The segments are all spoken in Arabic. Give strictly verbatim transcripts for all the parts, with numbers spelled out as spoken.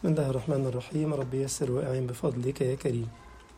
بسم الله الرحمن الرحيم. رب يسر وأعين بفضلك يا كريم.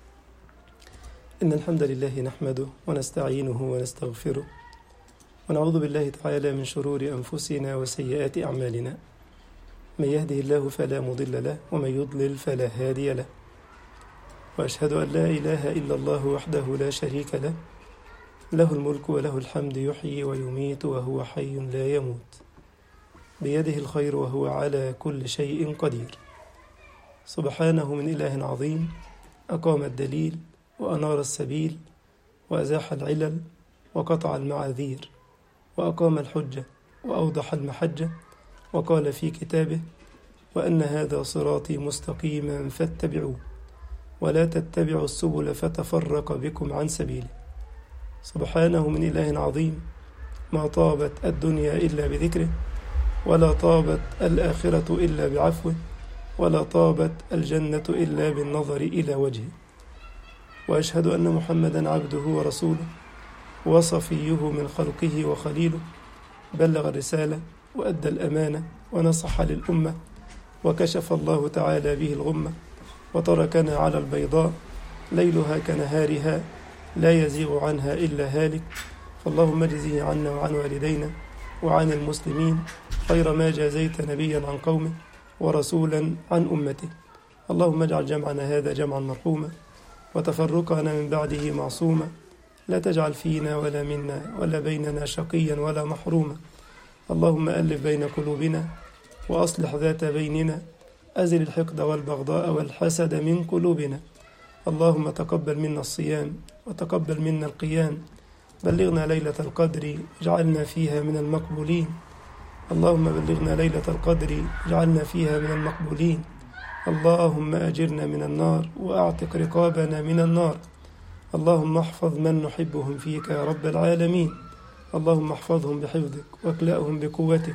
إن الحمد لله نحمده ونستعينه ونستغفره ونعوذ بالله تعالى من شرور أنفسنا وسيئات أعمالنا. من يهده الله فلا مضل له ومن يضلل فلا هادي له، وأشهد أن لا إله إلا الله وحده لا شريك له، له الملك وله الحمد، يحيي ويميت وهو حي لا يموت، بيده الخير وهو على كل شيء قدير. سبحانه من إله عظيم أقام الدليل وأنار السبيل وأزاح العلل وقطع المعاذير وأقام الحجة وأوضح المحجة، وقال في كتابه: وأن هذا صراطي مستقيما فاتبعوه ولا تتبعوا السبل فتفرق بكم عن سبيله. سبحانه من إله عظيم ما طابت الدنيا إلا بذكره، ولا طابت الآخرة إلا بعفوه، ولا طابت الجنة إلا بالنظر إلى وجهه. وأشهد أن محمدا عبده ورسوله وصفيه من خلقه وخليله، بلغ الرسالة وأدى الأمانة ونصح للأمة، وكشف الله تعالى به الغمة، وتركنا على البيضاء ليلها كنهارها لا يزيغ عنها إلا هالك. فاللهم اجزه عنا وعن والدينا وعن المسلمين خير ما جازيت نبيا عن قومه ورسولا عن أمته. اللهم اجعل جمعنا هذا جمعا مرحوما وتفرقنا من بعده معصوما، لا تجعل فينا ولا منا ولا بيننا شقيا ولا محروما. اللهم ألف بين قلوبنا وأصلح ذات بيننا، أزل الحقد والبغضاء والحسد من قلوبنا. اللهم تقبل منا الصيام وتقبل منا القيام، بلغنا ليلة القدر اجعلنا فيها من المقبولين. اللهم بلغنا ليلة القدر اجعلنا فيها من المقبولين. اللهم أجرنا من النار وأعتق رقابنا من النار. اللهم احفظ من نحبهم فيك يا رب العالمين. اللهم احفظهم بحفظك واكلأهم بقوتك.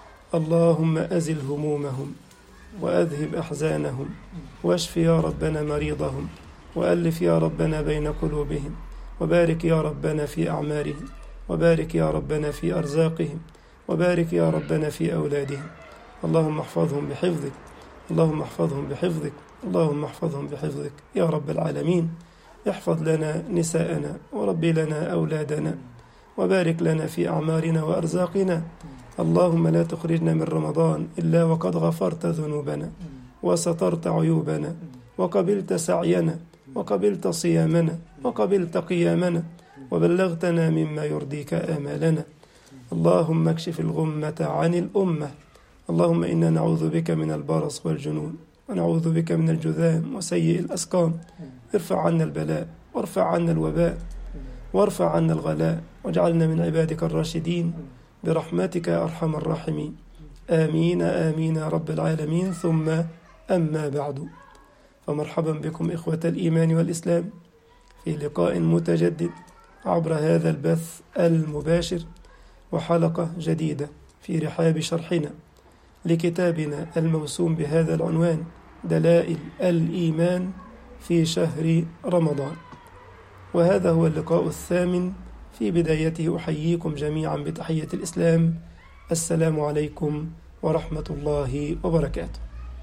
اللهم أزل همومهم وأذهب أحزانهم، واشف يا ربنا مريضهم، وألف يا ربنا بين قلوبهم، وبارك يا ربنا في أعمارهم، وبارك يا ربنا في أرزاقهم، وبارك يا ربنا في أولادهم. اللهم احفظهم بحفظك، اللهم احفظهم بحفظك، اللهم احفظهم بحفظك يا رب العالمين. احفظ لنا نساءنا وربي لنا أولادنا، وبارك لنا في أعمارنا وأرزاقنا. اللهم لا تخرجنا من رمضان إلا وقد غفرت ذنوبنا وسترت عيوبنا وقبلت سعينا وقبلت صيامنا وقبلت قيامنا وبلغتنا مما يرضيك آمالنا. اللهم اكشف الغمة عن الأمة. اللهم إنا نعوذ بك من البرص والجنون، ونعوذ بك من الجذام وسيء الأسقام. ارفع عنا البلاء وارفع عنا الوباء وارفع عنا الغلاء، واجعلنا من عبادك الراشدين برحمتك يا أرحم الراحمين. آمين آمين يا رب العالمين. ثم أما بعد، فمرحبا بكم إخوة الإيمان والإسلام في لقاء متجدد عبر هذا البث المباشر، وحلقة جديدة في رحاب شرحنا لكتابنا الموسوم بهذا العنوان: دلائل الإيمان في شهر رمضان. وهذا هو اللقاء الثامن. في بدايته أحييكم جميعا بتحية الإسلام: السلام عليكم ورحمة الله وبركاته.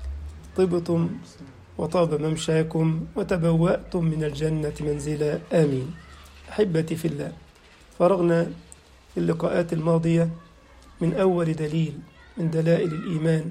طبتم وطاب ممشاكم وتبوأتم من الجنة منزلا، آمين. أحبتي في الله، فرغنا في اللقاءات الماضية من أول دليل من دلائل الإيمان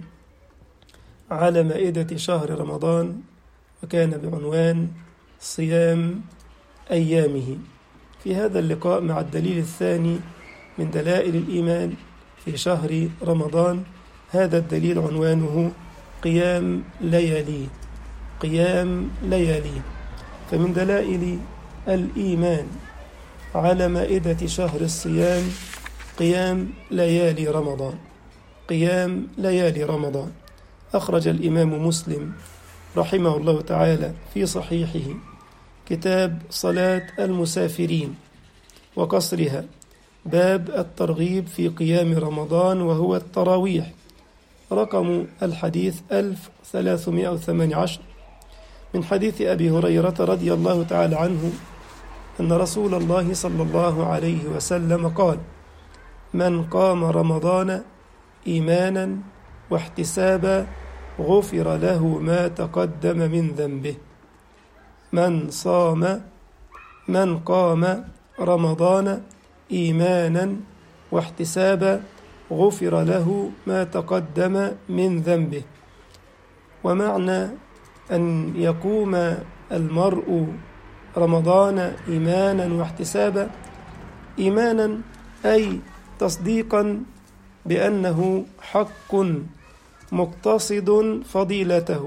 على مائدة شهر رمضان، وكان بعنوان صيام أيامه. في هذا اللقاء مع الدليل الثاني من دلائل الإيمان في شهر رمضان. هذا الدليل عنوانه قيام ليالي. قيام ليالي. فمن دلائل الإيمان على مائدة شهر الصيام قيام ليالي رمضان. قيام ليالي رمضان. أخرج الإمام مسلم رحمه الله تعالى في صحيحه كتاب صلاة المسافرين وقصرها، باب الترغيب في قيام رمضان وهو التراويح، رقم الحديث ألف وثلاثمائة وثمانية عشر، من حديث أبي هريرة رضي الله تعالى عنه أن رسول الله صلى الله عليه وسلم قال: من قام رمضان إيمانا واحتسابا غفر له ما تقدم من ذنبه. من صام من قام رمضان إيمانا واحتسابا غفر له ما تقدم من ذنبه. ومعنى أن يقوم المرء رمضان إيمانا واحتسابا، إيمانا أي تصديقا بأنه حق مقتصد فضيلته.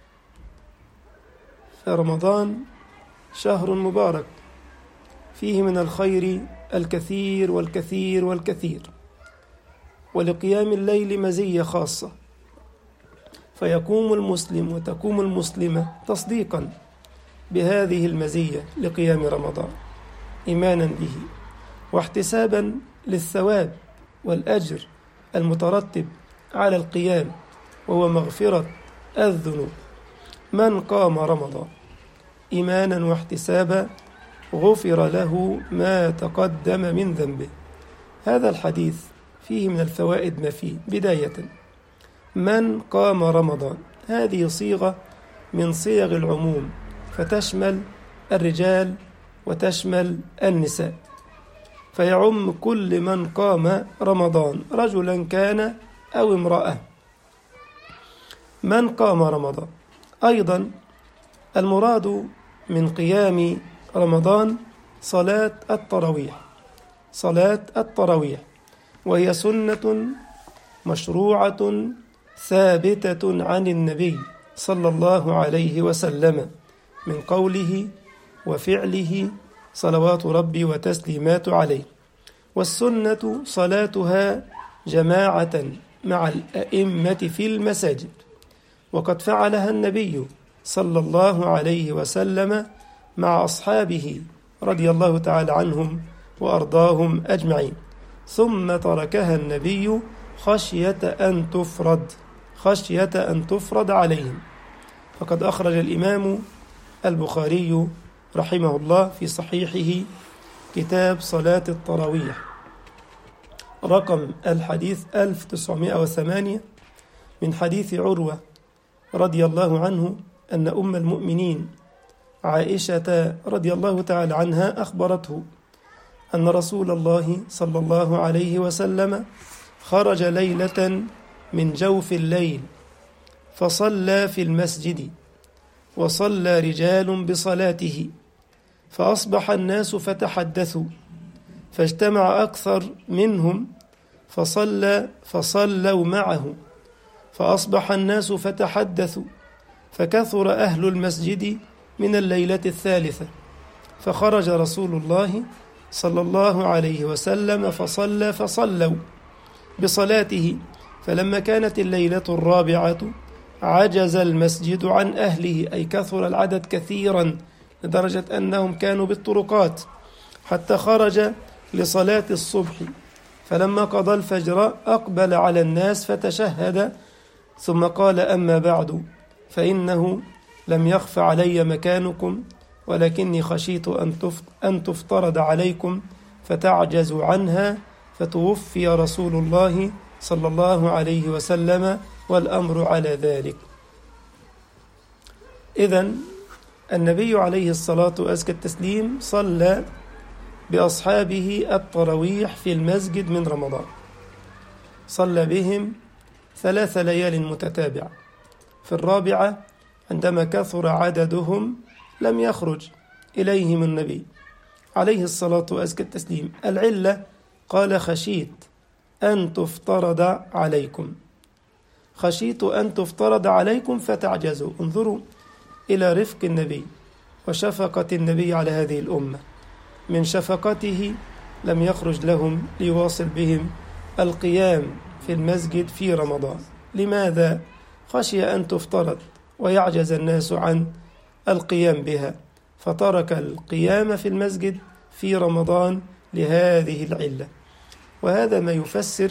فرمضان شهر مبارك فيه من الخير الكثير والكثير والكثير، ولقيام الليل مزية خاصة، فيقوم المسلم وتقوم المسلمة تصديقا بهذه المزية لقيام رمضان إيمانا به واحتسابا للثواب والأجر المترتب على القيام، وهو مغفرة الذنوب. من قام رمضان إيمانا واحتسابا غفر له ما تقدم من ذنبه. هذا الحديث فيه من الفوائد ما فيه. بداية، من قام رمضان هذه صيغة من صيغ العموم، فتشمل الرجال وتشمل النساء، فيعم كل من قام رمضان رجلا كان أو امرأة. من قام رمضان. أيضا المراد من قيام رمضان صلاة التراويح، صلاة التراويح وهي سنة مشروعة ثابتة عن النبي صلى الله عليه وسلم من قوله وفعله صلوات ربي وتسليمات عليه. والسنة صلاتها جماعة مع الأئمة في المساجد، وقد فعلها النبي صلى الله عليه وسلم مع أصحابه رضي الله تعالى عنهم وأرضاهم أجمعين، ثم تركها النبي خشية أن تفرض خشية أن تفرض عليهم. فقد أخرج الإمام البخاري رحمه الله في صحيحه كتاب صلاة التراويح رقم الحديث ألف وتسعمائة وثمانية من حديث عروة رضي الله عنه أن أم المؤمنين عائشة رضي الله تعالى عنها أخبرته أن رسول الله صلى الله عليه وسلم خرج ليلة من جوف الليل فصلى في المسجد، وصلى رجال بصلاته، فأصبح الناس فتحدثوا، فاجتمع أكثر منهم فصلى فصلوا معه، فأصبح الناس فتحدثوا، فكثر أهل المسجد من الليلة الثالثة، فخرج رسول الله صلى الله عليه وسلم فصلى فصلوا بصلاته. فلما كانت الليلة الرابعة عجز المسجد عن أهله، أي كثر العدد كثيرا لدرجة أنهم كانوا بالطرقات، حتى خرج لصلاة الصبح. فلما قضى الفجر أقبل على الناس فتشهد، ثم قال: أما بعد، فإنه لم يخف علي مكانكم، ولكني خشيت أن تفترض عليكم فتعجزوا عنها، فتوفي رسول الله صلى الله عليه وسلم والأمر على ذلك. إذن النبي عليه الصلاة وأزكى التسليم صلى بأصحابه التراويح في المسجد من رمضان، صلى بهم ثلاث ليال متتابعة. في الرابعة عندما كثر عددهم لم يخرج إليهم النبي عليه الصلاة وأزكى التسليم. العلة قال: خشيت أن تفترض عليكم، خشيت أن تفترض عليكم فتعجزوا. انظروا إلى رفق النبي وشفقة النبي على هذه الأمة. من شفقته لم يخرج لهم ليواصل بهم القيام في المسجد في رمضان. لماذا؟ خشي أن تفترض ويعجز الناس عن القيام بها، فترك القيام في المسجد في رمضان لهذه العلة. وهذا ما يفسر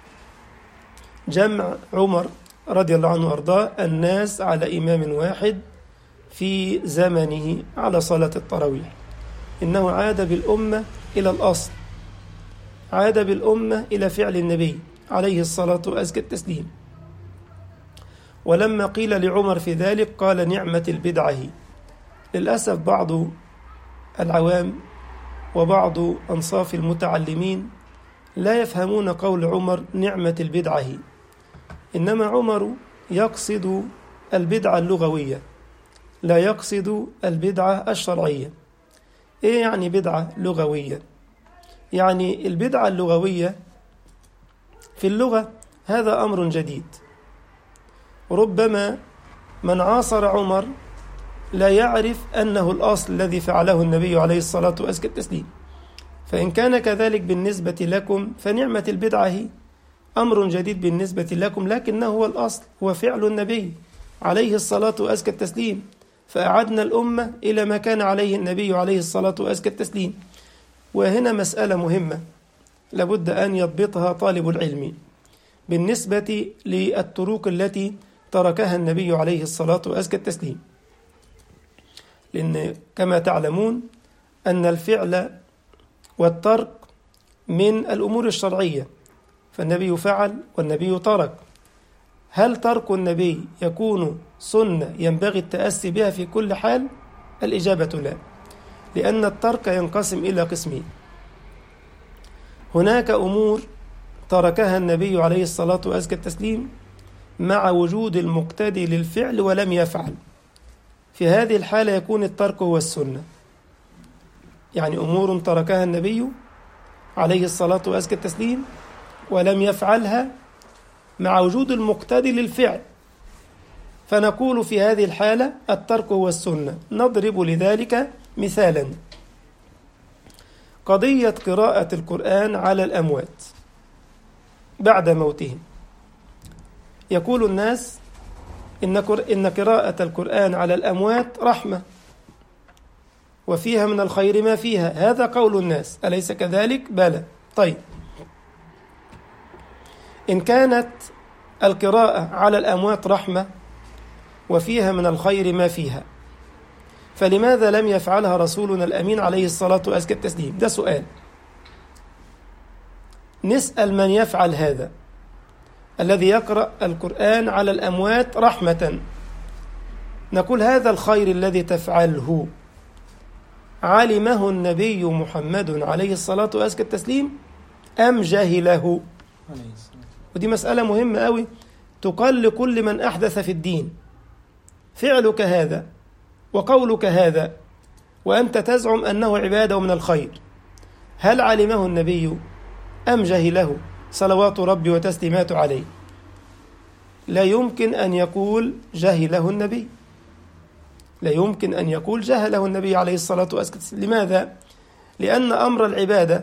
جمع عمر رضي الله عنه وأرضاه الناس على إمام واحد في زمنه على صلاة التراويح. إنه عاد بالأمة إلى الأصل، عاد بالأمة إلى فعل النبي عليه الصلاة وأزكى التسليم. ولما قيل لعمر في ذلك قال نعمة البدعة. للأسف بعض العوام وبعض أنصاف المتعلمين لا يفهمون قول عمر نعمة البدعة، إنما عمر يقصد البدعة اللغوية لا يقصد البدعة الشرعية. إيه يعني بدعة لغوية؟ يعني البدعة اللغوية في اللغة هذا أمر جديد، ربما من عاصر عمر لا يعرف أنه الأصل الذي فعله النبي عليه الصلاة وأزكى التسليم. فإن كان كذلك بالنسبة لكم فنعمة البدعة أمر جديد بالنسبة لكم، لكنه هو الأصل، هو فعل النبي عليه الصلاة وأزكى التسليم، فأعدنا الأمة إلى ما كان عليه النبي عليه الصلاة وأزكى التسليم. وهنا مسألة مهمة لابد أن يضبطها طالب العلم بالنسبة للطرق التي تركها النبي عليه الصلاة وأزكى التسليم، لأن كما تعلمون أن الفعل والترك من الأمور الشرعية، فالنبي فعل والنبي ترك. هل ترك النبي يكون سنة ينبغي التأسي بها في كل حال؟ الإجابة لا، لأن الترك ينقسم إلى قسمين. هناك أمور تركها النبي عليه الصلاة وأزكى التسليم مع وجود المقتدي للفعل ولم يفعل، في هذه الحالة يكون الترك هو السنة. يعني أمور تركها النبي عليه الصلاة وأزكى التسليم ولم يفعلها مع وجود المقتدي للفعل، فنقول في هذه الحالة الترك هو السنة. نضرب لذلك مثالا: قضية قراءة القرآن على الأموات بعد موتهم. يقول الناس إن قراءة القرآن على الأموات رحمة وفيها من الخير ما فيها، هذا قول الناس، أليس كذلك؟ بلى. طيب، إن كانت القراءة على الأموات رحمة وفيها من الخير ما فيها، فلماذا لم يفعلها رسولنا الأمين عليه الصلاة وأزكى التسليم؟ ده سؤال. نسأل من يفعل هذا، الذي يقرأ القرآن على الأموات رحمة، نقول هذا الخير الذي تفعله علمه النبي محمد عليه الصلاة وأزكى التسليم أم جهله؟ ودي مسألة مهمة أوي تقال لكل من أحدث في الدين. فعلك هذا وقولك هذا وأنت تزعم أنه عبادة ومن الخير، هل علمه النبي أم جهله صلوات ربي وتسليماته عليه؟ لا يمكن أن يقول جهله النبي، لا يمكن أن يقول جهله النبي عليه الصلاة والسلام. لماذا؟ لأن أمر العبادة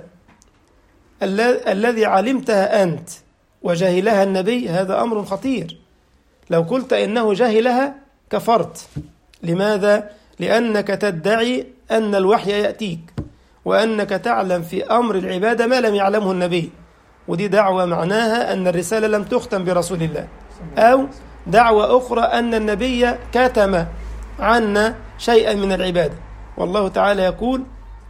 الذي علمتها أنت وجهلها النبي هذا أمر خطير. لو قلت إنه جهلها كفرت. لماذا؟ لأنك تدعي أن الوحي يأتيك وأنك تعلم في أمر العبادة ما لم يعلمه النبي، ودي دعوة معناها أن الرسالة لم تختم برسول الله، أو دعوة أخرى أن النبي كتم عنا شيئا من العبادة. والله تعالى يقول: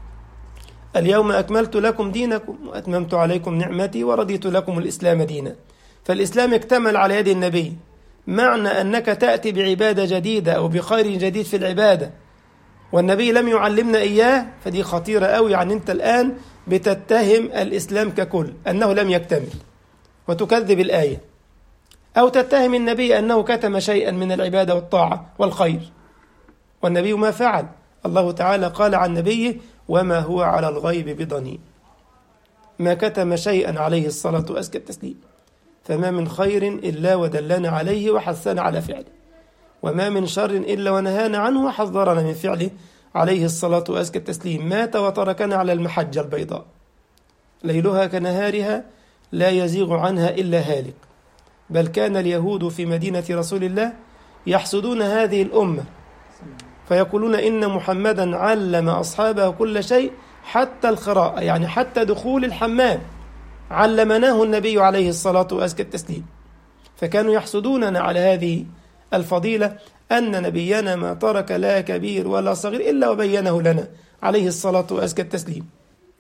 اليوم أكملت لكم دينكم وأتممت عليكم نعمتي ورضيت لكم الإسلام دينا. فالإسلام اكتمل على يد النبي. معنى أنك تأتي بعبادة جديدة أو بخير جديد في العبادة والنبي لم يعلمنا إياه، فدي خطيرة أوي. يعني أنت الآن بتتهم الإسلام ككل أنه لم يكتمل وتكذب الآية، أو تتهم النبي أنه كتم شيئا من العبادة والطاعة والخير، والنبي ما فعل. الله تعالى قال عن نبيه: وما هو على الغيب بضنين. ما كتم شيئا عليه الصلاة وأزكى التسليم. فما من خير إلا ودلنا عليه وحثنا على فعله، وما من شر إلا ونهانا عنه وحذرنا من فعله عليه الصلاة وأزكى التسليم. مات وتركنا على المحجة البيضاء ليلها كنهارها لا يزيغ عنها إلا هالك. بل كان اليهود في مدينة رسول الله يحسدون هذه الأمة فيقولون إن محمدا علم أصحابه كل شيء حتى القراءة، يعني حتى دخول الحمام علمناه النبي عليه الصلاة وأزكى التسليم. فكانوا يحسدوننا على هذه الفضيلة، أن نبينا ما ترك لا كبير ولا صغير إلا وبينه لنا عليه الصلاة وأزكى التسليم.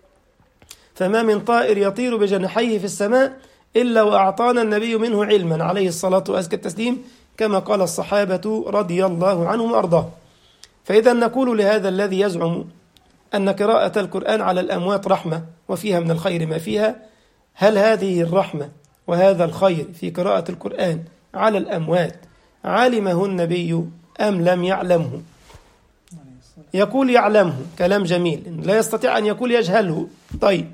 فما من طائر يطير بجناحيه في السماء إلا وأعطانا النبي منه علما عليه الصلاة وأزكى التسليم، كما قال الصحابة رضي الله عنهم وأرضاهم. فإذا نقول لهذا الذي يزعم أن قراءة القرآن على الأموات رحمة وفيها من الخير ما فيها، هل هذه الرحمة وهذا الخير في قراءة القرآن على الأموات علمه النبي أم لم يعلمه؟ يقول يعلمه، كلام جميل، لا يستطيع أن يقول يجهله. طيب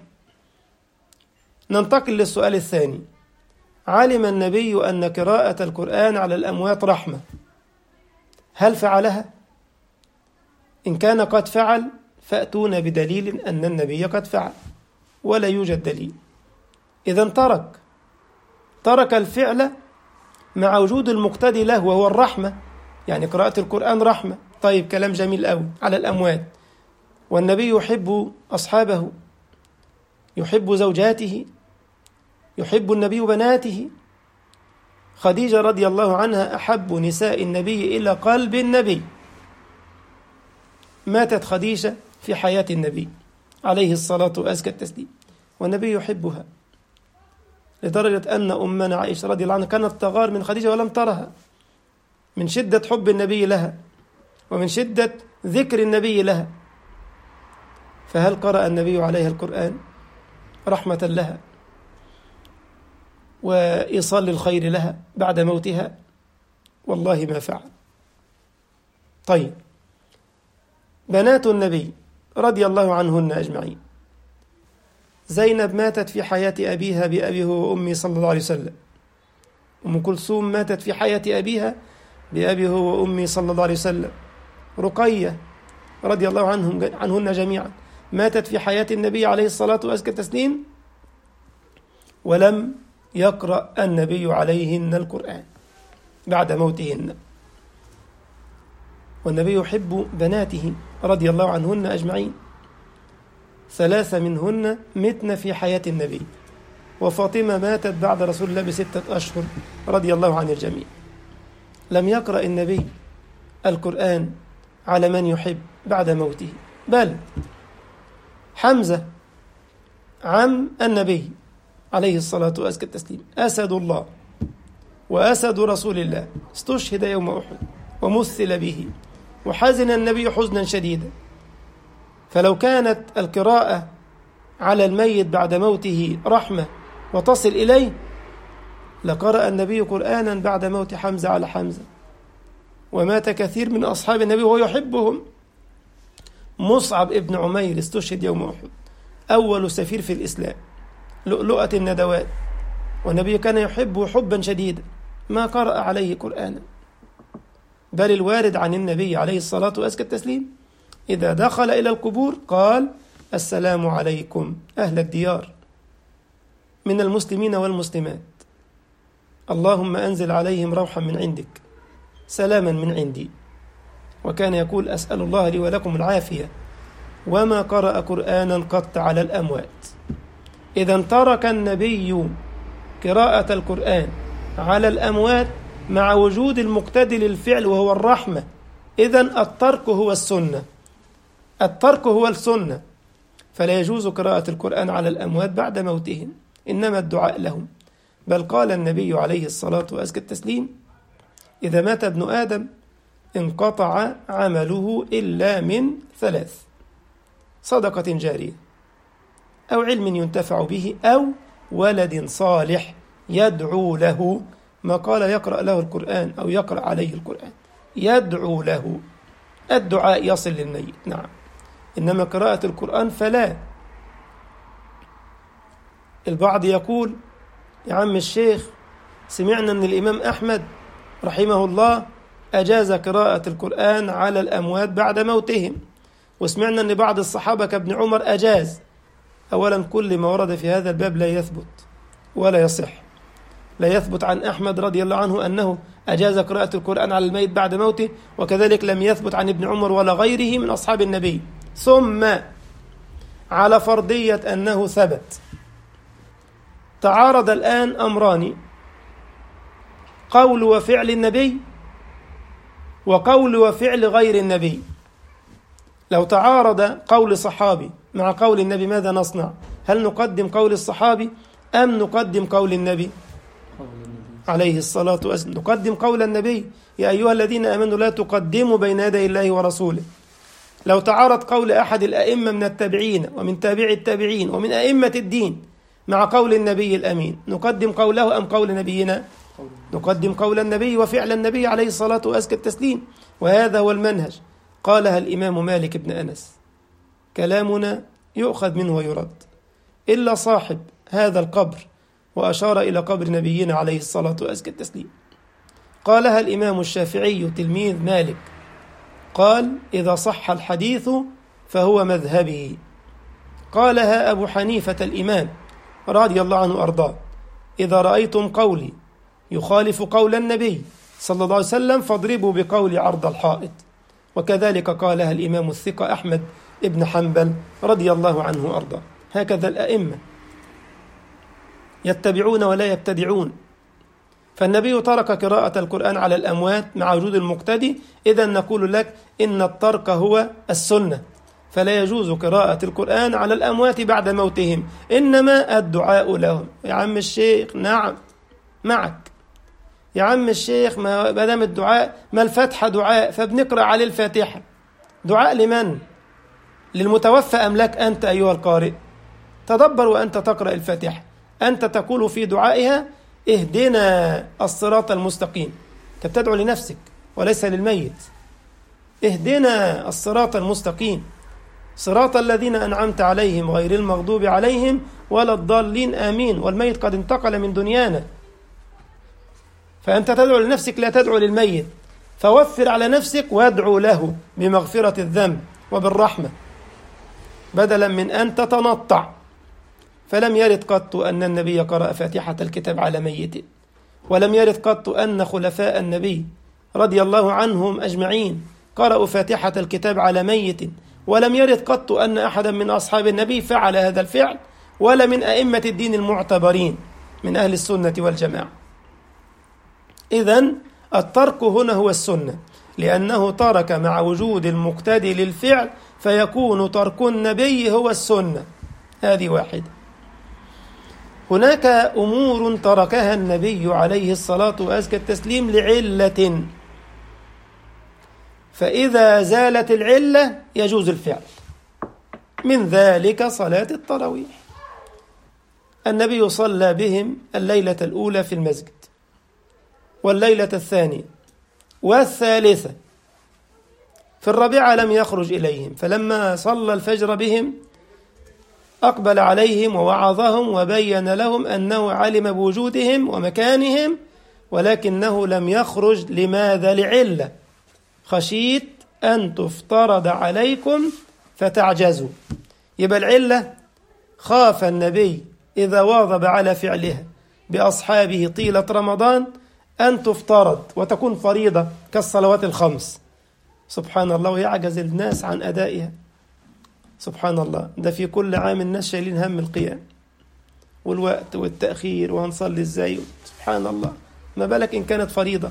ننتقل للسؤال الثاني. علم النبي أن قراءة القرآن على الأموات رحمة، هل فعلها؟ إن كان قد فعل فأتونا بدليل أن النبي قد فعل، ولا يوجد دليل. إذن ترك ترك الفعل مع وجود المقتدي له وهو الرحمة، يعني قراءة القرآن رحمة. طيب كلام جميل أوي على الأموات، والنبي يحب أصحابه، يحب زوجاته، يحب النبي بناته. خديجة رضي الله عنها أحب نساء النبي إلى قلب النبي. ماتت خديجة في حياة النبي عليه الصلاة وأزكى التسليم، والنبي يحبها لدرجة أن أمنا عائشة رضي الله عنها كانت تغار من خديجة ولم ترها من شدة حب النبي لها ومن شدة ذكر النبي لها. فهل قرأ النبي عليها القرآن رحمة لها وإيصال للخير لها بعد موتها؟ والله ما فعل. طيب بنات النبي رضي الله عنهن أجمعين، زينب ماتت في حياة أبيها بأبيه وأمي صلى الله عليه وسلم، أم كلثوم ماتت في حياة أبيها بأبيه وأمي صلى الله عليه وسلم، رقية رضي الله عنهم عنهن جميعا ماتت في حياة النبي عليه الصلاة وأزكى التسليم ولم يقرأ النبي عليهن القرآن بعد موتهن. والنبي يحب بناته رضي الله عنهن أجمعين، ثلاثة منهن متن في حياة النبي، وفاطمة ماتت بعد رسول الله بستة أشهر رضي الله عن الجميع. لم يقرأ النبي القرآن على من يحب بعد موته، بل حمزة عم النبي عليه الصلاة وأزكى التسليم أسد الله وأسد رسول الله استشهد يوم أحد ومثل به، وحزن النبي حزنا شديدا. فلو كانت القراءة على الميت بعد موته رحمة وتصل إليه لقرأ النبي قرآنا بعد موت حمزة على حمزة. ومات كثير من أصحاب النبي وهو يحبهم. مصعب ابن عمير استشهد يوم أحد، أول سفير في الإسلام، لؤلؤة الندوات، والنبي كان يحبه حبا شديدا، ما قرأ عليه قرآنا. بل الوارد عن النبي عليه الصلاة وأزكى التسليم إذا دخل إلى القبور قال السلام عليكم أهل الديار من المسلمين والمسلمات، اللهم أنزل عليهم روحا من عندك سلاما من عندي. وكان يقول أسأل الله لي ولكم العافية، وما قرأ قرآنا قط على الأموات. إذا ترك النبي قراءة القرآن على الأموات مع وجود المقتدي للفعل وهو الرحمة. إذن الترك هو السنة، الترك هو السنة، فلا يجوز قراءة القرآن على الأموات بعد موتهم، إنما الدعاء لهم. بل قال النبي عليه الصلاة وأزكى التسليم إذا مات ابن آدم انقطع عمله إلا من ثلاث: صدقة جارية، أو علم ينتفع به، أو ولد صالح يدعو له. ما قال يقرأ له القرآن أو يقرأ عليه القرآن، يدعو له، الدعاء يصل للميت. نعم، إنما قراءة القرآن فلا. البعض يقول يا عم الشيخ سمعنا أن الإمام أحمد رحمه الله أجاز قراءة القرآن على الأموات بعد موتهم، وسمعنا أن بعض الصحابة كابن عمر أجاز. أولا كل ما ورد في هذا الباب لا يثبت ولا يصح. لا يثبت عن أحمد رضي الله عنه أنه أجاز قراءة القرآن على الميت بعد موته، وكذلك لم يثبت عن ابن عمر ولا غيره من أصحاب النبي. ثم على فرضية أنه ثبت، تعارض الآن أمران: قول وفعل النبي وقول وفعل غير النبي. لو تعارض قول صحابي مع قول النبي ماذا نصنع؟ هل نقدم قول الصحابي أم نقدم قول النبي؟ عليه الصلاة والسلام. نقدم قول النبي: يا أيها الذين آمنوا لا تقدموا بين يدي الله ورسوله. لو تعارض قول أحد الأئمة من التابعين ومن تابع التابعين ومن أئمة الدين مع قول النبي الأمين، نقدم قوله أم قول نبينا؟ نقدم قول النبي وفعل النبي عليه الصلاة وأزكى التسليم، وهذا هو المنهج. قالها الإمام مالك بن أنس: كلامنا يؤخذ منه ويرد إلا صاحب هذا القبر، وأشار إلى قبر نبينا عليه الصلاة وأزكى التسليم. قالها الإمام الشافعي تلميذ مالك، قال: إذا صح الحديث فهو مذهبي. قالها أبو حنيفة الإمام رضي الله عنه وأرضاه: إذا رأيتم قولي يخالف قول النبي صلى الله عليه وسلم فاضربوا بقولي عرض الحائط. وكذلك قالها الإمام الثقة أحمد ابن حنبل رضي الله عنه وأرضاه. هكذا الأئمة يتبعون ولا يبتدعون. فالنبي ترك قراءة القرآن على الأموات مع وجود المقتدي، إذا نقول لك إن الترك هو السنة، فلا يجوز قراءة القرآن على الأموات بعد موتهم، إنما الدعاء لهم. يا عم الشيخ نعم معك، يا عم الشيخ ما دام الدعاء، ما الفاتحة دعاء فبنقرأ عليه الفاتحة. دعاء لمن؟ للمتوفى أم لك أنت أيها القارئ؟ تدبر وأنت تقرأ الفاتحة، أنت تقول في دعائها: اهدنا الصراط المستقيم. أنت بتدعو لنفسك وليس للميت. اهدنا الصراط المستقيم صراط الذين أنعمت عليهم غير المغضوب عليهم ولا الضالين آمين. والميت قد انتقل من دنيانا، فأنت تدعو لنفسك لا تدعو للميت. فوفر على نفسك وادعو له بمغفرة الذنب وبالرحمة بدلا من أن تتنطع. فلم يرد قط أن النبي قرأ فاتحة الكتاب على ميت، ولم يرد قط أن خلفاء النبي رضي الله عنهم أجمعين قرأوا فاتحة الكتاب على ميت، ولم يرد قط أن أحدا من أصحاب النبي فعل هذا الفعل، ولا من أئمة الدين المعتبرين من أهل السنة والجماعة. إذن الترك هنا هو السنة، لأنه ترك مع وجود المقتدي للفعل، فيكون ترك النبي هو السنة. هذه واحدة. هناك أمور تركها النبي عليه الصلاة وأزكى التسليم لعلة، فإذا زالت العلة يجوز الفعل. من ذلك صلاة التراويح. النبي صلى بهم الليلة الأولى في المسجد، والليلة الثانية والثالثة. في الرابعة لم يخرج إليهم، فلما صلى الفجر بهم أقبل عليهم ووعظهم وبين لهم أنه علم بوجودهم ومكانهم، ولكنه لم يخرج. لماذا؟ لعلة: خشيت أن تفترض عليكم فتعجزوا. يبقى العلة: خاف النبي إذا واظب على فعلها بأصحابه طيلة رمضان أن تفترض وتكون فريضة كالصلوات الخمس. سبحان الله، ويعجز الناس عن أدائها. سبحان الله، ده في كل عام الناس شايلين هم القيام والوقت والتأخير وهنصلي ازاي. سبحان الله، ما بالك إن كانت فريضة.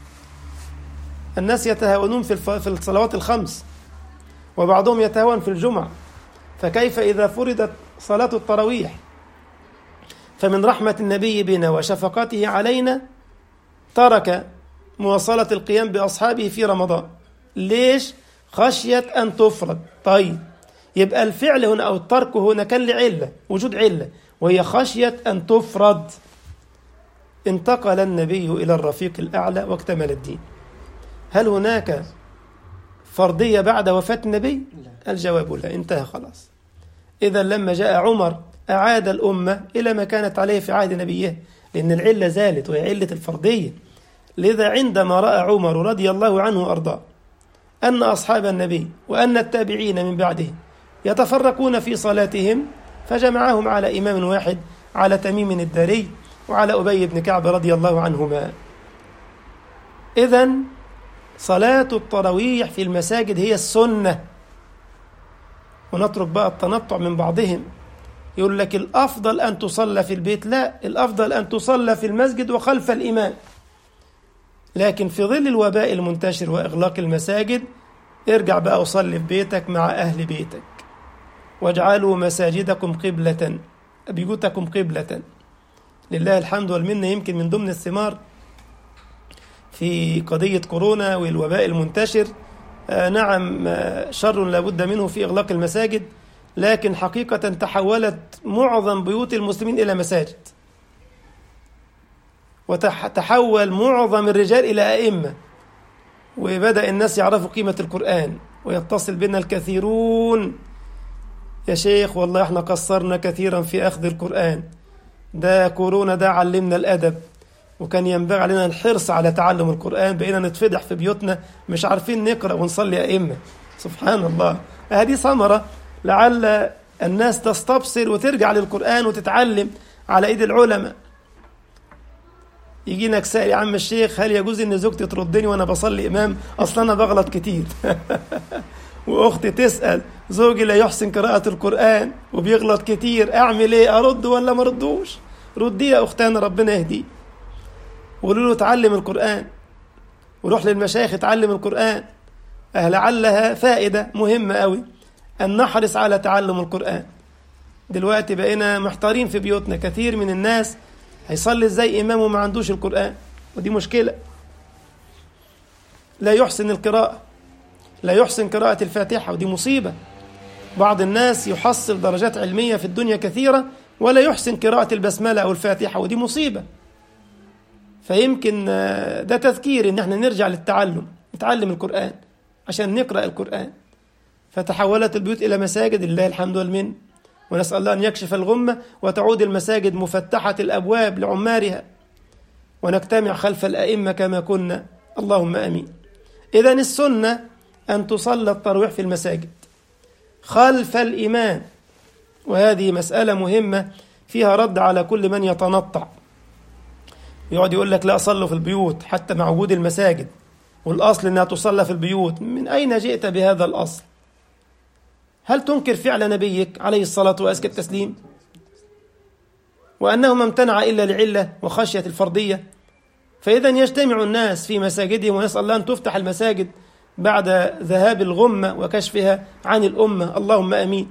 الناس يتهاونون في في الصلوات الخمس، وبعضهم يتهاون في الجمعة، فكيف إذا فرضت صلاة التراويح؟ فمن رحمة النبي بنا وشفقته علينا ترك مواصلة القيام بأصحابه في رمضان. ليش؟ خشية أن تفرض. طيب، يبقى الفعل هنا أو الترك هنا كان لعلة، وجود علة، وهي خشية أن تفرض. انتقل النبي إلى الرفيق الأعلى واكتمل الدين. هل هناك فرضية بعد وفاة النبي؟ الجواب لا، انتهى خلاص. إذا لما جاء عمر أعاد الأمة إلى ما كانت عليه في عهد نبيه، لأن العلة زالت وهي علة الفرضية. لذا عندما رأى عمر رضي الله عنه وأرضاه أن أصحاب النبي وأن التابعين من بعده يتفرقون في صلاتهم، فجمعهم على إمام واحد، على تميم الداري وعلى أبي بن كعب رضي الله عنهما. إذن صلاة التراويح في المساجد هي السنة. ونترك بقى التنطع من بعضهم، يقول لك الأفضل أن تصلى في البيت. لا، الأفضل أن تصلى في المسجد وخلف الإمام. لكن في ظل الوباء المنتشر وإغلاق المساجد، ارجع بقى وصلي في بيتك مع أهل بيتك. واجعلوا مساجدكم قبلة، بيوتكم قبلة. لله الحمد والمنة. يمكن من ضمن الثمار في قضية كورونا والوباء المنتشر، آه نعم آه شر لابد منه في إغلاق المساجد، لكن حقيقة تحولت معظم بيوت المسلمين إلى مساجد، وتحول معظم الرجال إلى أئمة، وبدأ الناس يعرفوا قيمة القرآن، ويتصل بنا الكثيرون: يا شيخ والله احنا قصرنا كثيرا في أخذ القرآن، ده كورونا ده علمنا الأدب، وكان ينبغي علينا الحرص على تعلم القرآن، بقينا نتفضح في بيوتنا مش عارفين نقرأ ونصلي أئمة. سبحان الله. هذه ثمرة لعل الناس تستبصر وترجع للقرآن وتتعلم على إيد العلماء. يجينا سائل: يا عم الشيخ هل يجوز ان زوجتي تردني وانا بصلي امام؟ اصلا انا بغلط كتير. واختي تسال: زوجي لا يحسن قراءه القران وبيغلط كتير، اعمل ايه؟ ارد ولا ما ردوش؟ ردي يا اختنا، ربنا يهديه، وقولوا له تعلم القران، وروح للمشايخ اتعلم القران. لعلها فائده مهمه قوي ان نحرص على تعلم القران. دلوقتي بقينا محتارين في بيوتنا، كثير من الناس هيصلي ازاي امامه ما عندوش القرآن، ودي مشكلة. لا يحسن القراءة، لا يحسن قراءة الفاتحة، ودي مصيبة. بعض الناس يحصل درجات علمية في الدنيا كثيرة ولا يحسن قراءة البسملة أو الفاتحة، ودي مصيبة. فيمكن ده تذكير ان احنا نرجع للتعلم، نتعلم القرآن عشان نقرأ القرآن. فتحولت البيوت إلى مساجد، لله الحمد والمنة، ونسأل الله أن يكشف الغمة وتعود المساجد مفتحة الأبواب لعمارها، ونجتمع خلف الأئمة كما كنا، اللهم آمين. إذن السنة أن تصلى التراويح في المساجد خلف الإمام، وهذه مسألة مهمة فيها رد على كل من يتنطع يقعد يقول لك لا أصلوا في البيوت حتى مع وجود المساجد، والأصل أنها تصلى في البيوت. من أين جئت بهذا الأصل؟ هل تنكر فعل نبيك عليه الصلاة وأزكى التسليم، وأنه ما امتنع إلا لعلة وخشية الفرضية؟ فإذا يجتمع الناس في مساجدهم، ونسأل الله أن تفتح المساجد بعد ذهاب الغمة وكشفها عن الأمة، اللهم أمين.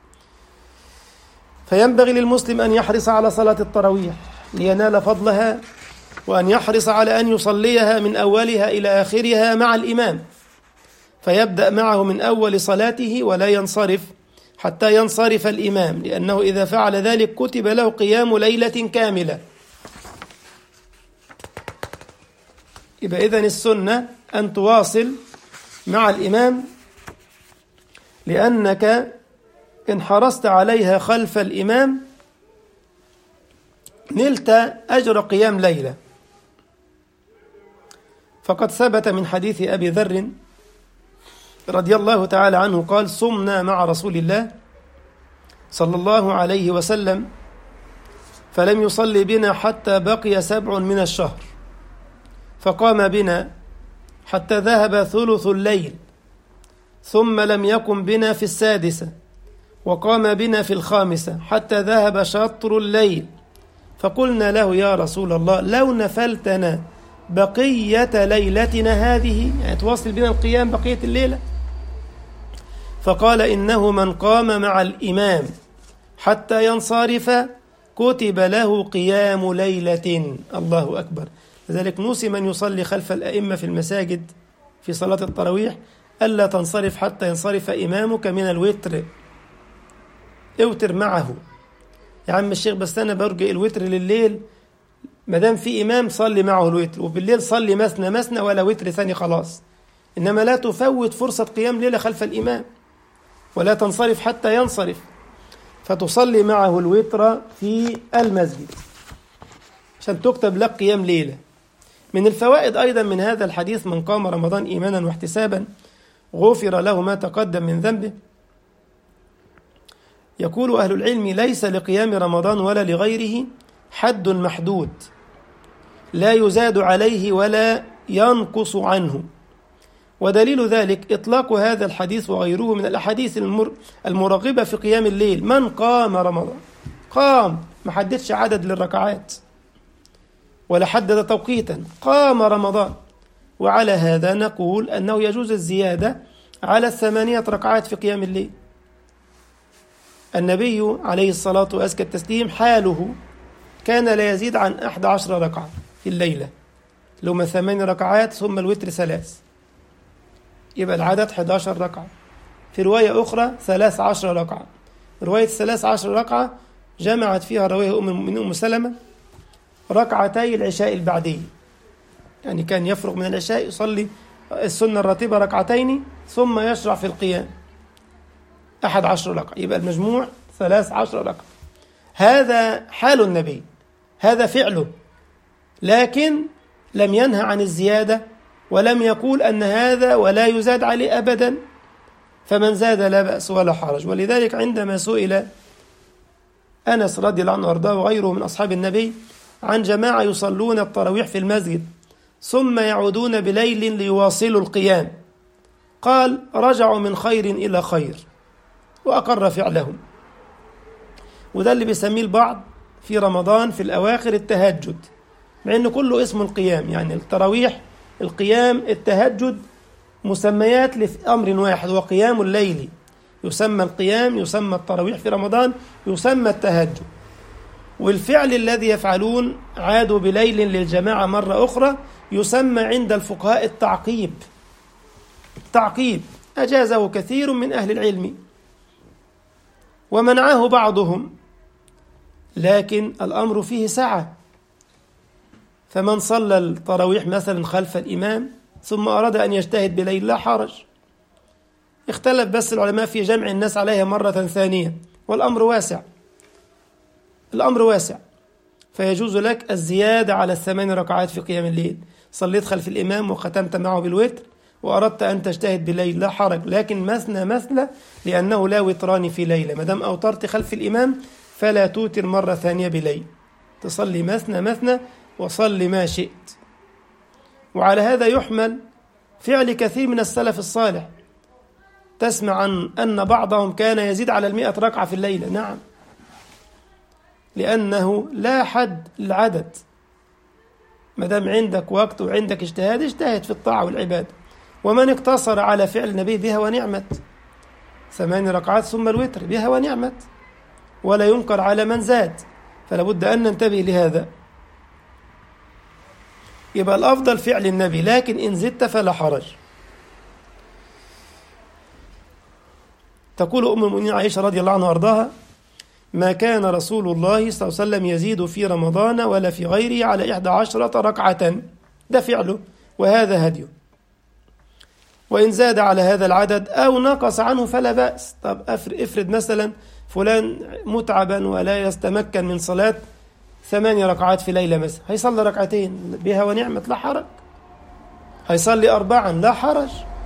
فينبغي للمسلم أن يحرص على صلاة التراويح لينال فضلها، وأن يحرص على أن يصليها من أولها إلى آخرها مع الإمام، فيبدأ معه من أول صلاته ولا ينصرف حتى ينصرف الإمام، لأنه إذا فعل ذلك كتب له قيام ليلة كاملة. يبقى إذن السنة أن تواصل مع الإمام، لأنك إن حرصت عليها خلف الإمام نلت أجر قيام ليلة. فقد ثبت من حديث أبي ذر رضي الله تعالى عنه قال: صمنا مع رسول الله صلى الله عليه وسلم فلم يصلي بنا حتى بقي سبع من الشهر، فقام بنا حتى ذهب ثلث الليل، ثم لم يقم بنا في السادسة، وقام بنا في الخامسة حتى ذهب شطر الليل، فقلنا له: يا رسول الله لو نفلتنا بقية ليلتنا هذه، يعني تواصل بنا القيام بقية الليلة. فقال: إنه من قام مع الإمام حتى ينصرف كتب له قيام ليلة. الله أكبر. لذلك نوصي من يصلي خلف الأئمة في المساجد في صلاة التراويح ألا تنصرف حتى ينصرف إمامك من الوتر، اوتر معه. يا عم الشيخ بس أنا برجع الوتر لليل، مدام في إمام صلي معه الوتر، وبالليل صلي مثنى مثنى ولا وتر ثاني خلاص. إنما لا تفوت فرصة قيام ليلة خلف الإمام، ولا تنصرف حتى ينصرف، فتصلي معه الوتر في المسجد عشان تكتب لك قيام ليلة. من الفوائد أيضا من هذا الحديث: من قام رمضان إيمانا واحتسابا غفر له ما تقدم من ذنبه. يقول أهل العلم: ليس لقيام رمضان ولا لغيره حد محدود لا يزاد عليه ولا ينقص عنه، ودليل ذلك إطلاق هذا الحديث وغيره من الأحاديث المرغبة في قيام الليل. من قام رمضان، قام، ما حددش عدد للركعات ولا حدد توقيتا، قام رمضان. وعلى هذا نقول أنه يجوز الزيادة على الثمانية ركعات في قيام الليل. النبي عليه الصلاة وأزكى التسليم حاله كان لا يزيد عن أحد عشر ركعة في الليلة، لما ثمان ركعات ثم الوتر ثلاث، يبقى العدد أحد عشر ركعة. في رواية أخرى ثلاث عشر ركعة. رواية ثلاث عشر ركعة جمعت فيها رواية أم المؤمنين أم سلمة ركعتي العشاء البعدية، يعني كان يفرغ من العشاء يصلي السنة الراتبة ركعتين ثم يشرع في القيام أحد عشر ركعة، يبقى المجموع ثلاث عشر ركعة. هذا حال النبي، هذا فعله، لكن لم ينهى عن الزيادة ولم يقول أن هذا ولا يزاد عليه أبدا، فمن زاد لا بأس ولا حرج. ولذلك عندما سئل أنس رضي الله عنه وأرضاه وغيره من أصحاب النبي عن جماعة يصلون التراويح في المسجد ثم يعودون بليل ليواصلوا القيام، قال رجعوا من خير إلى خير، وأقر فعلهم. وده اللي بيسميه البعض في رمضان في الأواخر التهجد، مع أنه كله اسم القيام، يعني التراويح القيام التهجد مسميات لأمر واحد، وقيام الليل يسمى القيام، يسمى التراويح في رمضان، يسمى التهجد. والفعل الذي يفعلون عادوا بليل للجماعة مرة أخرى يسمى عند الفقهاء التعقيب. تعقيب أجازه كثير من أهل العلم ومنعه بعضهم، لكن الأمر فيه سعة. فمن صلى التراويح مثلا خلف الإمام ثم أراد أن يجتهد بليل لا حرج، اختلف بس العلماء في جمع الناس عليها مرة ثانية، والأمر واسع، الأمر واسع، فيجوز لك الزيادة على الثمان ركعات في قيام الليل. صليت خلف الإمام وختمت معه بالوتر وأردت أن تجتهد بالليل لا حرج، لكن مثنى مثنى، لأنه لا وتران في ليلة. ما دام أوترت خلف الإمام فلا توتر مرة ثانية بليل، تصلي مثنى مثنى وصل ما شئت. وعلى هذا يحمل فعل كثير من السلف الصالح. تسمع عن أن بعضهم كان يزيد على المئة ركعة في الليلة، نعم، لأنه لا حد للعدد. ما دام عندك وقت وعندك اجتهاد، اجتهد في الطاعة والعبادة. ومن اقتصر على فعل النبي بها ونعمت، ثمان ركعات ثم الوتر، بها ونعمت، ولا ينكر على من زاد، فلا بد أن ننتبه لهذا. يبقى الأفضل فعل النبي، لكن إن زدت فلا حرج. تقول أم المؤمنين عائشة رضي الله عنها وأرضاها: ما كان رسول الله صلى الله عليه وسلم يزيد في رمضان ولا في غيره على إحدى عشرة ركعة، ده فعله وهذا هديه، وإن زاد على هذا العدد أو نقص عنه فلا بأس. طب افرض مثلا فلان متعبا ولا يستمكن من صلاة ثمانية ركعات في ليلة مثلا، هيصلي ركعتين بها ونعمة لا حرج، هيصلي أربعا لا حرج.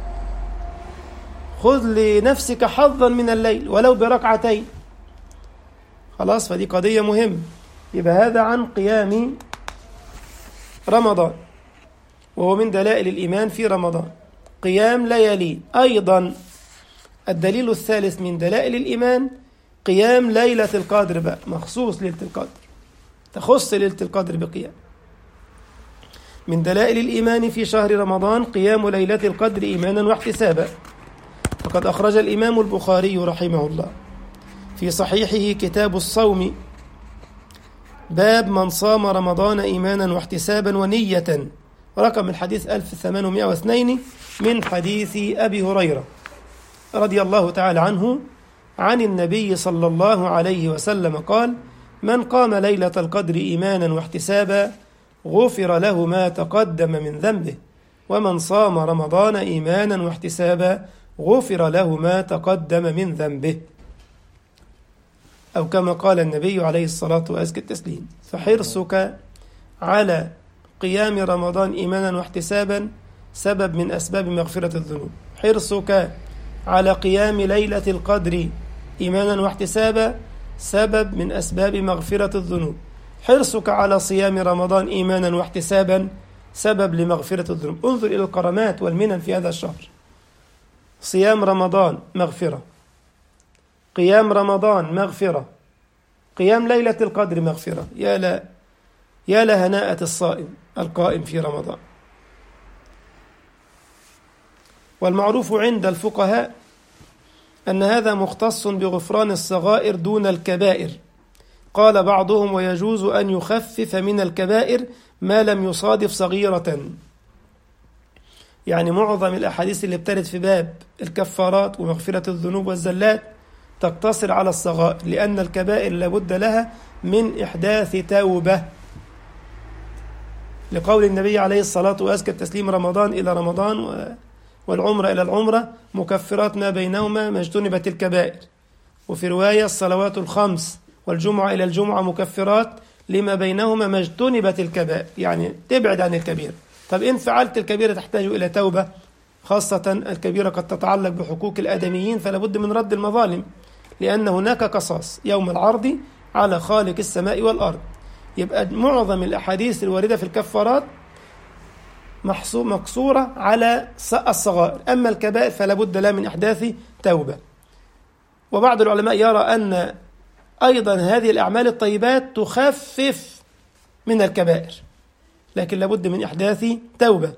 خذ لنفسك حظا من الليل ولو بركعتين، خلاص. فدي قضية مهمة. يبقى هذا عن قيام رمضان، وهو من دلائل الإيمان في رمضان قيام ليالي. أيضا الدليل الثالث من دلائل الإيمان قيام ليلة القدر، بقى مخصوص ليلة القدر، تخص ليلة القدر بقيام. من دلائل الإيمان في شهر رمضان قيام ليلة القدر إيمانا واحتسابا. فقد أخرج الإمام البخاري رحمه الله في صحيحه كتاب الصوم باب من صام رمضان إيمانا واحتسابا ونية، رقم الحديث ألف وثمانمائة واثنين، من حديث أبي هريرة رضي الله تعالى عنه عن النبي صلى الله عليه وسلم قال: من قام ليلة القدر إيمانا واحتسابا غفر له ما تقدم من ذنبه، ومن صام رمضان إيمانا واحتسابا غفر له ما تقدم من ذنبه، أو كما قال النبي عليه الصلاة وأزكى التسليم. فحرصك على قيام رمضان إيمانا واحتسابا سبب من أسباب مغفرة الذنوب. حرصك على قيام ليلة القدر إيمانا واحتسابا سبب من أسباب مغفرة الذنوب. حرصك على صيام رمضان إيمانا واحتسابا سبب لمغفرة الذنوب. انظر إلى الكرامات والمنن في هذا الشهر. صيام رمضان مغفرة، قيام رمضان مغفرة، قيام ليلة القدر مغفرة. يا لا يا لهناءة الصائم القائم في رمضان. والمعروف عند الفقهاء أن هذا مختص بغفران الصغائر دون الكبائر. قال بعضهم ويجوز أن يخفف من الكبائر ما لم يصادف صغيرة. يعني معظم الأحاديث اللي بترد في باب الكفارات ومغفرة الذنوب والزلات تقتصر على الصغائر، لأن الكبائر لابد لها من إحداث توبة، لقول النبي عليه الصلاة وأزكى التسليم رمضان إلى رمضان والعمرة إلى العمرة مكفرات ما بينهما ما اجتنبت الكبائر. وفي رواية الصلوات الخمس والجمعة إلى الجمعة مكفرات لما بينهما ما اجتنبت الكبائر، يعني تبعد عن الكبيرة. طب إن فعلت الكبيرة تحتاج إلى توبة، خاصة الكبيرة قد تتعلق بحقوق الآدميين، فلا بد من رد المظالم، لأن هناك قصاص يوم العرض على خالق السماء والأرض. يبقى معظم الأحاديث الواردة في الكفارات مقصورة على الصغائر، أما الكبائر فلا بد لها من إحداث توبة. وبعض العلماء يرى أن أيضا هذه الأعمال الطيبات تخفف من الكبائر، لكن لابد من إحداث توبة.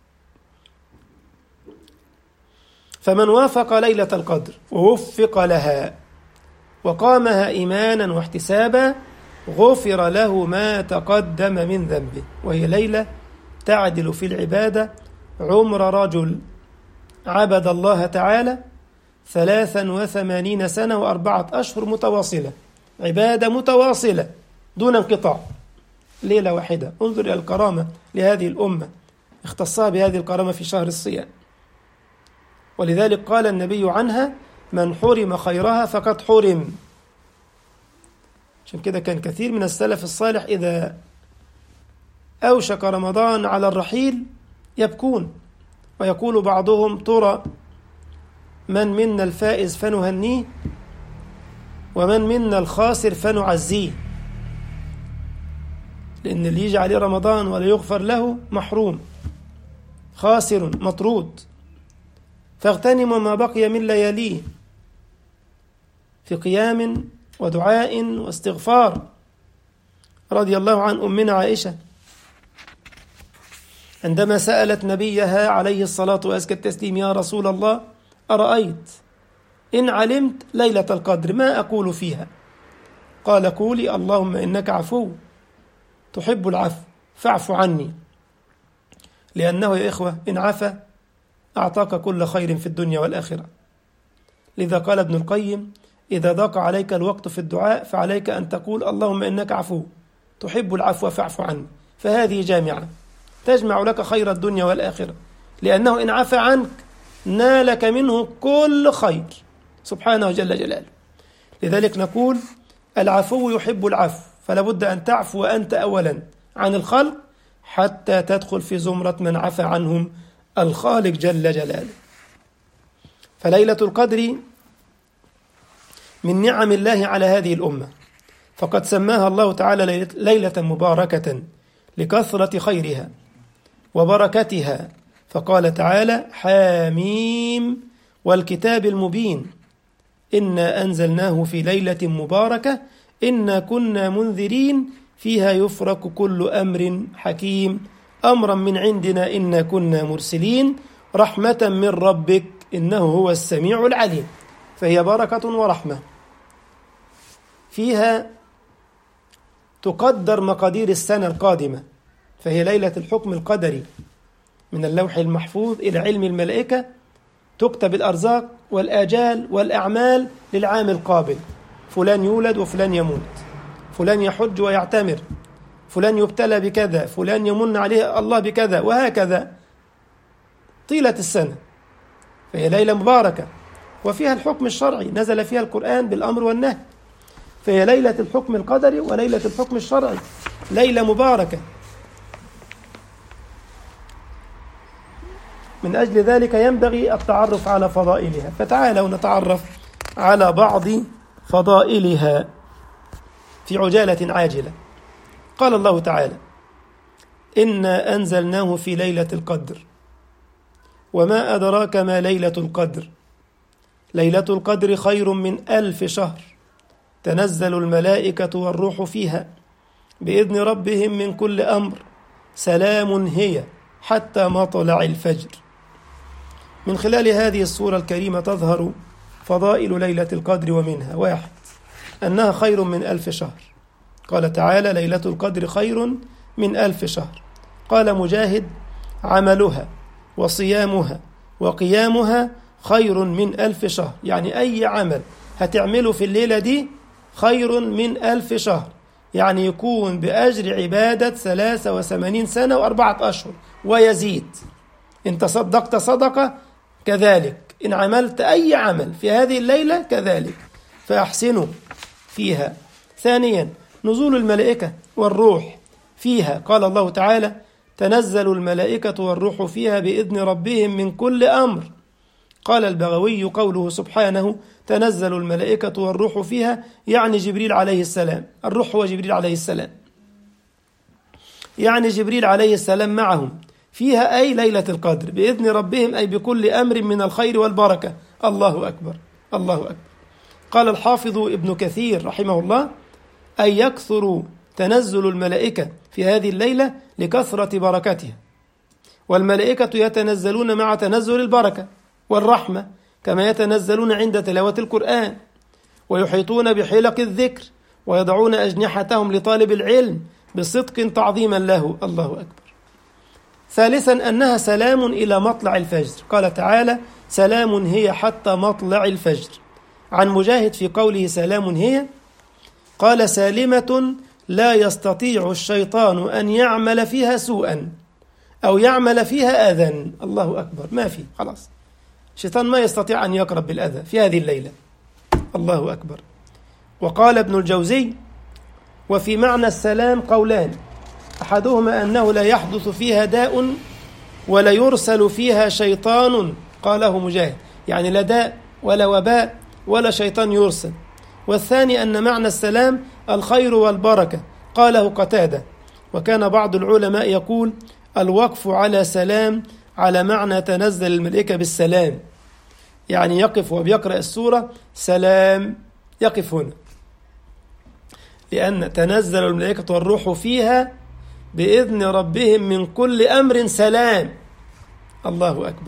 فمن وافق ليلة القدر ووفق لها وقامها إيمانا واحتسابا غفر له ما تقدم من ذنبه، وهي ليلة تعدل في العبادة عمر رجل عبد الله تعالى ثلاثا وثمانين سنة وأربعة أشهر متواصلة، عبادة متواصلة دون انقطاع، ليلة واحدة. انظر إلى الكرامة لهذه الأمة، اختصها بهذه الكرامة في شهر الصيام. ولذلك قال النبي عنها من حرم خيرها فقد حرم. عشان كده كان كثير من السلف الصالح إذا أوشك رمضان على الرحيل يبكون، ويقول بعضهم ترى من منا الفائز فنهنيه ومن منا الخاسر فنعزيه، لأن اللي يجي عليه رمضان ولا يغفر له محروم خاسر مطرود. فاغتنم ما بقي من لياليه في قيام ودعاء واستغفار. رضي الله عن أمنا عائشة عندما سألت نبيها عليه الصلاة وأزكى التسليم يا رسول الله أرأيت إن علمت ليلة القدر ما أقول فيها؟ قال قولي اللهم إنك عفو تحب العفو فاعف عني، لأنه يا إخوة إن عفا أعطاك كل خير في الدنيا والآخرة. لذا قال ابن القيم إذا ضاق عليك الوقت في الدعاء فعليك أن تقول اللهم إنك عفو تحب العفو فاعف عني، فهذه جامعة تجمع لك خير الدنيا والآخرة، لأنه إن عفا عنك نالك منه كل خير سبحانه جل جلاله. لذلك نقول العفو يحب العفو، فلا بد أن تعفو أنت أولا عن الخلق حتى تدخل في زمرة من عفى عنهم الخالق جل جلاله. فليلة القدر من نعم الله على هذه الأمة، فقد سماها الله تعالى ليلة مباركة لكثرة خيرها وبركتها، فقال تعالى حاميم والكتاب المبين إنا أنزلناه في ليلة مباركة إنا كنا منذرين فيها يفرق كل أمر حكيم أمرا من عندنا إنا كنا مرسلين رحمة من ربك إنه هو السميع العليم. فهي بركة ورحمة، فيها تقدر مقادير السنة القادمة، فهي ليلة الحكم القدري من اللوح المحفوظ إلى علم الملائكة، تكتب الأرزاق والآجال والأعمال للعام القابل، فلان يولد وفلان يموت، فلان يحج ويعتمر، فلان يبتلى بكذا، فلان يمن عليه الله بكذا، وهكذا طيلة السنة. فهي ليلة مباركة وفيها الحكم الشرعي، نزل فيها القرآن بالأمر والنهي، فهي ليلة الحكم القدري وليلة الحكم الشرعي، ليلة مباركة. من أجل ذلك ينبغي التعرف على فضائلها، فتعالوا نتعرف على بعض فضائلها في عجالة عاجلة. قال الله تعالى إنا أنزلناه في ليلة القدر وما أدراك ما ليلة القدر ليلة القدر خير من ألف شهر تنزل الملائكة والروح فيها بإذن ربهم من كل أمر سلام هي حتى مطلع الفجر. من خلال هذه الصورة الكريمة تظهر فضائل ليلة القدر، ومنها واحد أنها خير من ألف شهر، قال تعالى ليلة القدر خير من ألف شهر. قال مجاهد عملها وصيامها وقيامها خير من ألف شهر، يعني أي عمل هتعمله في الليلة دي خير من ألف شهر، يعني يكون بأجر عبادة ثلاثة وثمانين سنة وأربعة أشهر ويزيد. إن تصدقت صدقة كذلك، إن عملت أي عمل في هذه الليلة كذلك، فأحسنوا فيها. ثانيا نزول الملائكة والروح فيها. قال الله تعالى تنزل الملائكة والروح فيها بإذن ربهم من كل أمر. قال البغوي قوله سبحانه تنزل الملائكة والروح فيها يعني جبريل عليه السلام، الروح هو جبريل عليه السلام، يعني جبريل عليه السلام معهم فيها أي ليلة القدر بإذن ربهم، أي بكل أمر من الخير والبركة. الله أكبر الله أكبر. قال الحافظ ابن كثير رحمه الله أي يكثر تنزل الملائكة في هذه الليلة لكثرة بركتها، والملائكة يتنزلون مع تنزل البركة والرحمة كما يتنزلون عند تلاوة القرآن، ويحيطون بحلق الذكر ويضعون أجنحتهم لطالب العلم بصدق تعظيما له. الله أكبر. ثالثا أنها سلام إلى مطلع الفجر. قال تعالى سلام هي حتى مطلع الفجر. عن مجاهد في قوله سلام هي قال سالمة لا يستطيع الشيطان أن يعمل فيها سوءا أو يعمل فيها أذى. الله أكبر. ما في خلاص، الشيطان ما يستطيع أن يقرب بالأذى في هذه الليلة. الله أكبر. وقال ابن الجوزي وفي معنى السلام قولان، أحدهما أنه لا يحدث فيها داء ولا يرسل فيها شيطان. قاله مجاهد يعني لا داء ولا وباء ولا شيطان يرسل. والثاني أن معنى السلام الخير والبركة. قاله قتادة. وكان بعض العلماء يقول الوقف على سلام على معنى تنزل الملائكة بالسلام، يعني يقف وبيقرأ السورة سلام، يقف هنا لأن تنزل الملائكة والروح فيها بإذن ربهم من كل أمر سلام. الله أكبر.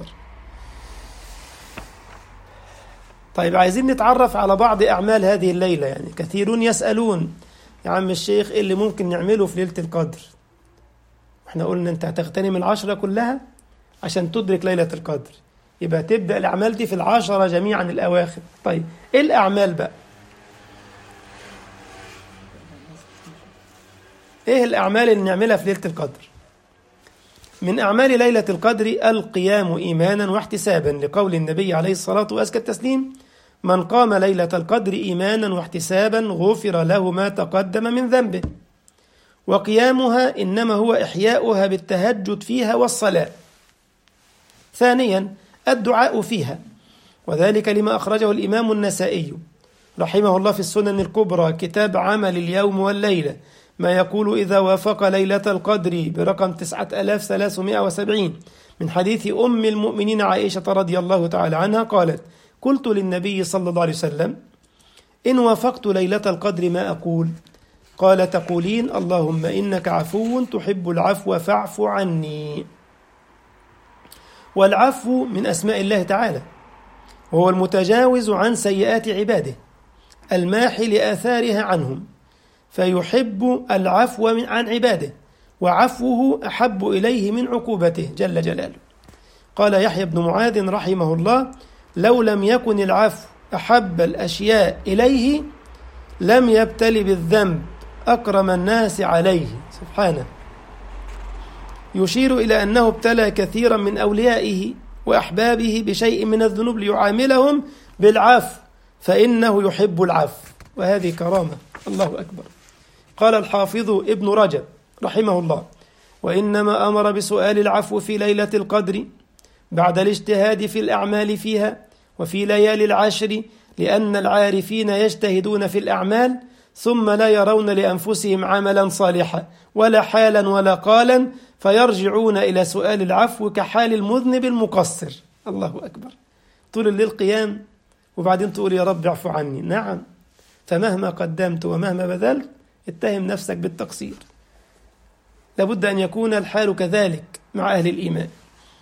طيب عايزين نتعرف على بعض أعمال هذه الليلة. يعني كثيرون يسألون يا عم الشيخ إيه اللي ممكن نعمله في ليلة القدر؟ احنا قلنا أنت هتغتنم العشرة كلها عشان تدرك ليلة القدر، يبقى تبدأ الأعمال دي في العشرة جميعا الأواخر. طيب إيه الأعمال بقى؟ إيه الأعمال اللي نعملها في ليلة القدر؟ من أعمال ليلة القدر القيام إيمانا واحتسابا، لقول النبي عليه الصلاة وأزكى التسليم من قام ليلة القدر إيمانا واحتسابا غفر له ما تقدم من ذنبه. وقيامها إنما هو إحياؤها بالتهجد فيها والصلاة. ثانيا الدعاء فيها، وذلك لما أخرجه الإمام النسائي رحمه الله في السنن الكبرى كتاب عمل اليوم والليلة، ما يقول إذا وافق ليلة القدر برقم تسعة آلاف وثلاثمائة وسبعين من حديث أم المؤمنين عائشة رضي الله تعالى عنها قالت قلت للنبي صلى الله عليه وسلم إن وافقت ليلة القدر ما أقول؟ قال تقولين اللهم إنك عفو تحب العفو فاعف عني. والعفو من أسماء الله تعالى، وهو المتجاوز عن سيئات عباده الماحي لآثارها عنهم، فيحب العفو عن عباده وعفوه أحب إليه من عقوبته جل جلاله. قال يحيى بن معاذ رحمه الله لو لم يكن العفو أحب الأشياء إليه لم يبتل بالذنب أكرم الناس عليه. سبحانه. يشير إلى أنه ابتلى كثيرا من أوليائه وأحبابه بشيء من الذنوب ليعاملهم بالعفو، فإنه يحب العفو، وهذه كرامة. الله أكبر. قال الحافظ ابن رجب رحمه الله وإنما أمر بسؤال العفو في ليلة القدر بعد الاجتهاد في الأعمال فيها وفي ليالي العشر، لأن العارفين يجتهدون في الأعمال ثم لا يرون لأنفسهم عملا صالحا ولا حالا ولا قالا، فيرجعون إلى سؤال العفو كحال المذنب المقصر. الله أكبر. طول الليل قيام وبعدين تقول يا رب اعفو عني. نعم، فمهما قدمت ومهما بذلت اتهم نفسك بالتقصير. لابد أن يكون الحال كذلك مع أهل الإيمان.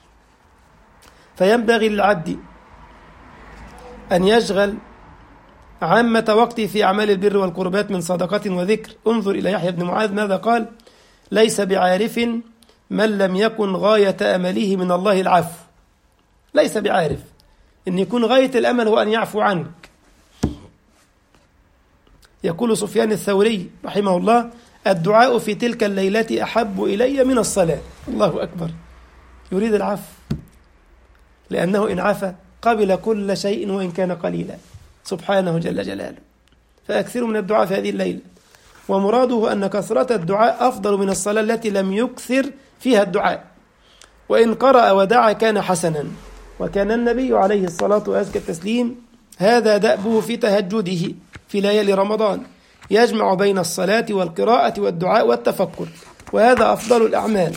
فينبغي للعبد أن يشغل عامة وقته في أعمال البر والقربات من صدقة وذكر. انظر إلى يحيى بن معاذ ماذا قال: ليس بعارف من لم يكن غاية أمله من الله العفو. ليس بعارف إن يكون غاية الأمل هو أن يعفو عنك. يقول سفيان الثوري رحمه الله: الدعاء في تلك الليلة أحب إلي من الصلاة. الله أكبر، يريد العفو، لأنه إن عفى قبل كل شيء وإن كان قليلا سبحانه جل جلاله. فأكثروا من الدعاء في هذه الليلة، ومراده أن كثرة الدعاء أفضل من الصلاة التي لم يكثر فيها الدعاء، وإن قرأ ودعا كان حسنا. وكان النبي عليه الصلاة وأزكى التسليم هذا دأبه في تهجده في ليالي رمضان، يجمع بين الصلاة والقراءة والدعاء والتفكر، وهذا أفضل الأعمال.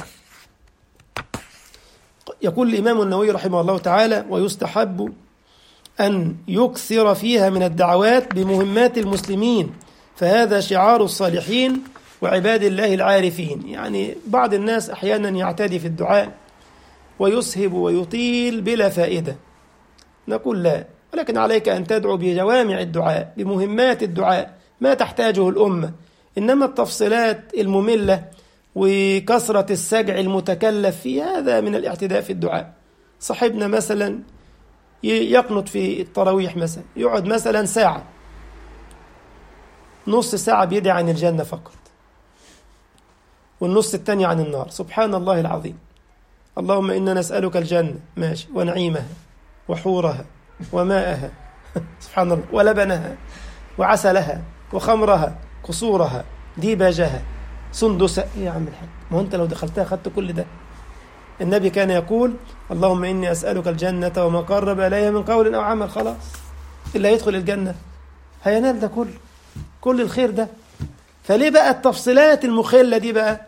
يقول الإمام النووي رحمه الله تعالى: ويستحب أن يكثر فيها من الدعوات بمهمات المسلمين، فهذا شعار الصالحين وعباد الله العارفين. يعني بعض الناس أحيانا يعتدي في الدعاء ويسهب ويطيل بلا فائدة، نقول لا، ولكن عليك أن تدعو بجوامع الدعاء، بمهمات الدعاء، ما تحتاجه الأمة. إنما التفصيلات المملة وكثرة السجع المتكلف في هذا من الاعتداء في الدعاء. صاحبنا مثلا يقنط في التراويح مثلا، يقعد مثلا ساعة، نص ساعة بيدعي عن الجنة فقط، والنص الثاني عن النار. سبحان الله العظيم. اللهم إنا نسألك الجنة، ماشي، ونعيمها وحورها وماءها سبحان الله، ولبنها وعسلها وخمرها قصورها ديباجها سندس. إيه يا عم الحاج، ما هو أنت لو دخلتها خدت كل ده. النبي كان يقول: اللهم إني أسألك الجنة وما قرب إليها من قول أو عمل. خلاص، اللي هيدخل الجنة هينال ده كل كل الخير ده. فليه بقى التفصيلات المخلة دي بقى؟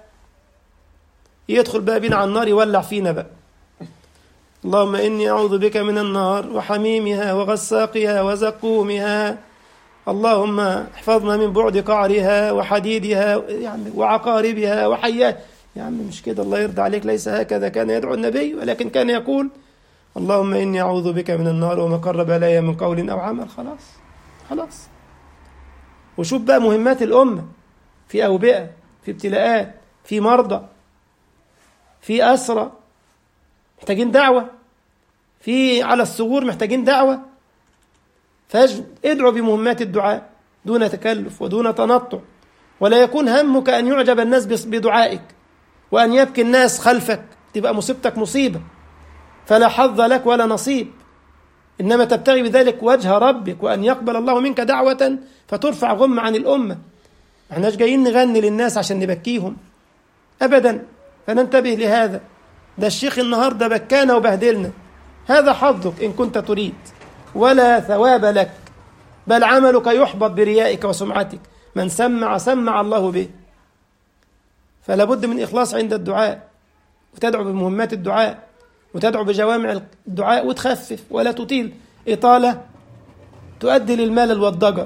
يدخل بقى بينا على النار، يولع فينا بقى. اللهم إني أعوذ بك من النار وحميمها وغساقها وزقومها، اللهم احفظنا من بعد قعرها وحديدها وعقاربها وحياها. يا عم مش كده، الله يرضى عليك، ليس هكذا كان يدعو النبي، ولكن كان يقول: اللهم إني أعوذ بك من النار وما قرب إلي من قول أو عمل. خلاص خلاص. وشوف بقى مهمات الأمة، في أوبئة، في ابتلاءات، في مرضى، في أسرى محتاجين دعوة، في على الثغور محتاجين دعوة. فادعوا بمهمات الدعاء دون تكلف ودون تنطع، ولا يكون همك أن يعجب الناس بدعائك وأن يبكي الناس خلفك، تبقى مصيبتك مصيبة، فلا حظ لك ولا نصيب. إنما تبتغي بذلك وجه ربك، وأن يقبل الله منك دعوة فترفع غم عن الأمة. ما احناش جايين نغني للناس عشان نبكيهم أبدا، فننتبه لهذا. ده الشيخ النهاردة بكانا وبهدلنا، هذا حظك إن كنت تريد، ولا ثواب لك، بل عملك يحبط بريائك وسمعتك. من سمع سمع الله به. فلا بد من إخلاص عند الدعاء، وتدعو بمهمات الدعاء، وتدعو بجوامع الدعاء، وتخفف ولا تطيل. إطالة تؤدي للملل والضجر،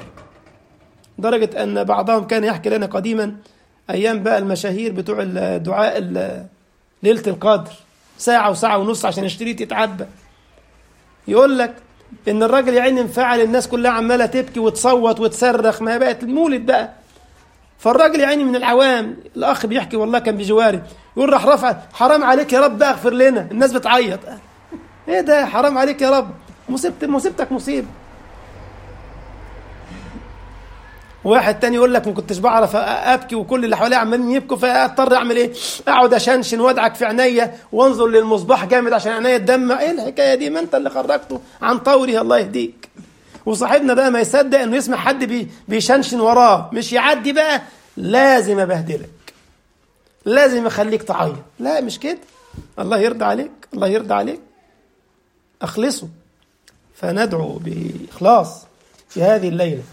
درجة أن بعضهم كان يحكي لنا قديما أيام بقى المشاهير بتوع الدعاء ليلة القدر، ساعة وساعة ونص عشان يشتري تتعبى. يقول لك إن الراجل يعني انفعل، الناس كلها عمالة تبكي وتصوت وتصرخ، ما بقت المولد بقى. فالراجل يعني من العوام، الأخ بيحكي والله كان بجواري، يقول راح رفع: حرام عليك يا رب اغفر لنا، الناس بتعيط. ايه ده، حرام عليك يا رب، مصيبتك مصيبتك مصيبة. واحد تاني يقول لك: ما كنتش بعرف ابكي وكل اللي حواليا عمالين يبكوا، فاضطر اعمل ايه؟ اقعد اشنشن وادعك في عينيا وانظر للمصباح جامد عشان عينيا تدمع. ايه الحكايه دي؟ ما انت اللي خرجته عن طوره، الله يهديك. وصاحبنا بقى ما يصدق انه يسمع حد بي بيشنشن وراه، مش يعدي بقى، لازم ابهدلك، لازم اخليك تعيط. لا مش كده، الله يرضى عليك، الله يرضى عليك. اخلصوا، فندعو باخلاص في هذه الليله.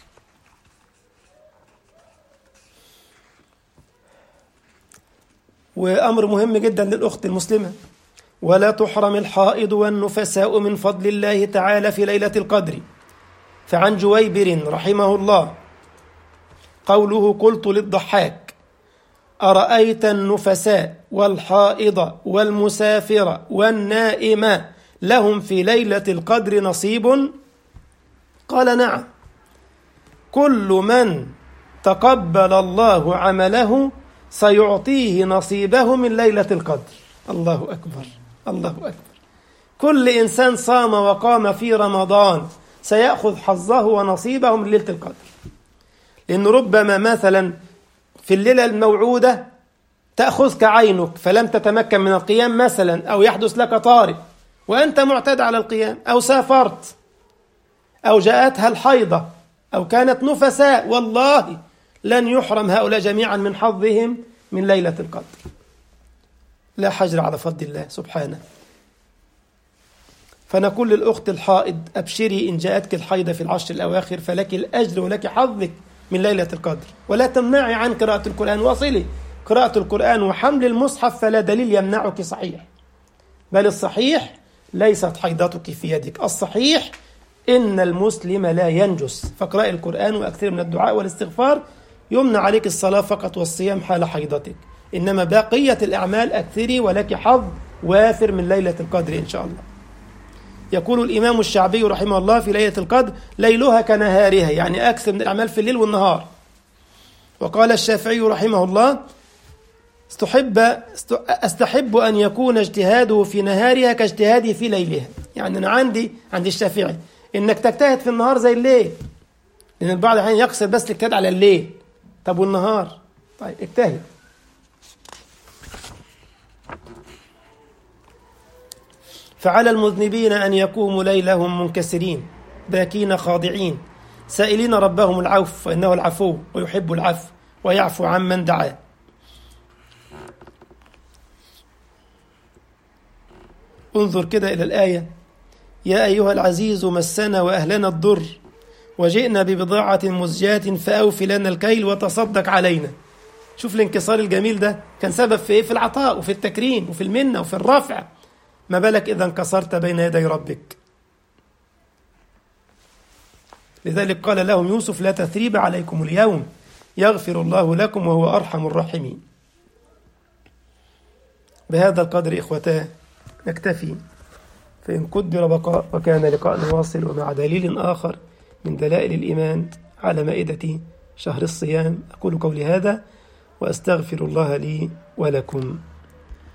وأمر مهم جدا للأخت المسلمة: ولا تحرم الحائض والنفساء من فضل الله تعالى في ليلة القدر. فعن جويبر رحمه الله قوله: قلت للضحاك: أرأيت النفساء والحائض والمسافر والنائم لهم في ليلة القدر نصيب؟ قال: نعم. كل من تقبل الله عمله سيعطيه نصيبه من ليلة القدر. الله أكبر، الله أكبر. كل إنسان صام وقام في رمضان سيأخذ حظه ونصيبه من ليلة القدر. لأن ربما مثلا في الليلة الموعودة تأخذك عينك فلم تتمكن من القيام مثلا، أو يحدث لك طارئ وأنت معتاد على القيام، أو سافرت، أو جاءتها الحيضة، أو كانت نفساء، والله لن يحرم هؤلاء جميعا من حظهم من ليلة القدر. لا حجر على فضل الله سبحانه. فنقول للأخت الحائض أبشري إن جاءتك الحيضة في العشر الأواخر فلك الأجر ولك حظك من ليلة القدر، ولا تمنعي عن قراءة القرآن. واصلي قراءة القرآن وحمل المصحف فلا دليل يمنعك صحيح، بل الصحيح ليست حيضتك في يدك، الصحيح إن المسلم لا ينجس. فاقرأي القرآن وأكثر من الدعاء والاستغفار، يمنع عليك الصلاة فقط والصيام حال حيضتك، إنما بقية الأعمال أكثري ولك حظ وافر من ليلة القدر إن شاء الله. يقول الإمام الشعبي رحمه الله في ليلة القدر ليلها كنهارها، يعني أكثر من الأعمال في الليل والنهار. وقال الشافعي رحمه الله استحب, استحب أن يكون اجتهاده في نهارها كاجتهاده في ليلها. يعني أنا عندي عند الشافعي إنك تجتهد في النهار زي الليل، لأن البعض الحين يقصر بس الاجتهاد على الليل. طب والنهار؟ طيب اجتهد. فعلى المذنبين أن يقوموا ليلهم منكسرين باكين خاضعين سائلين ربهم العفو، فإنه العفو ويحب العفو ويعفو عمن دعاه. انظر كده إلى الآية: يا أيها العزيز مسنا وأهلنا الضر وجئنا ببضاعة مزجاة فأوف لنا الكيل وتصدق علينا. شوف الانكسار الجميل ده كان سبب في إيه؟ في العطاء وفي التكريم وفي المنة وفي الرفع، ما بالك إذا انكسرت بين يدي ربك. لذلك قال لهم يوسف لا تثريب عليكم اليوم يغفر الله لكم وهو أرحم الراحمين. بهذا القدر إخوتاه نكتفي، فإن قدر بقاء وكان لقاء واصل ومع دليل آخر من دلائل الإيمان على مائدة شهر الصيام. أقول قولي هذا وأستغفر الله لي ولكم.